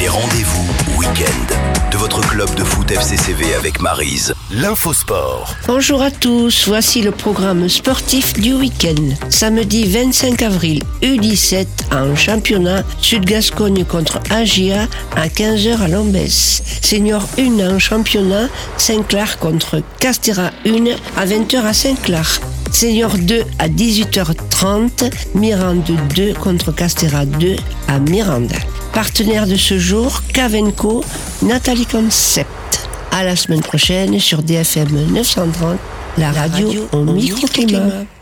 Les rendez-vous week-end de votre club de foot FCCV avec Maryse. L'infosport. Bonjour à tous, voici le programme sportif du week-end. Samedi 25 avril, U17 en championnat, Sud-Gascogne contre Agia à 15h à Lombès. Senior 1 en championnat, Saint-Clar contre Castéra 1 à 20h à Saint-Clar. Senior 2 à 18h30, Mirande 2 contre Castéra 2 à Mirande. Partenaire de ce jour, Cavenco, Nathalie Concept. À la semaine prochaine sur DFM 930, la radio au microclimat.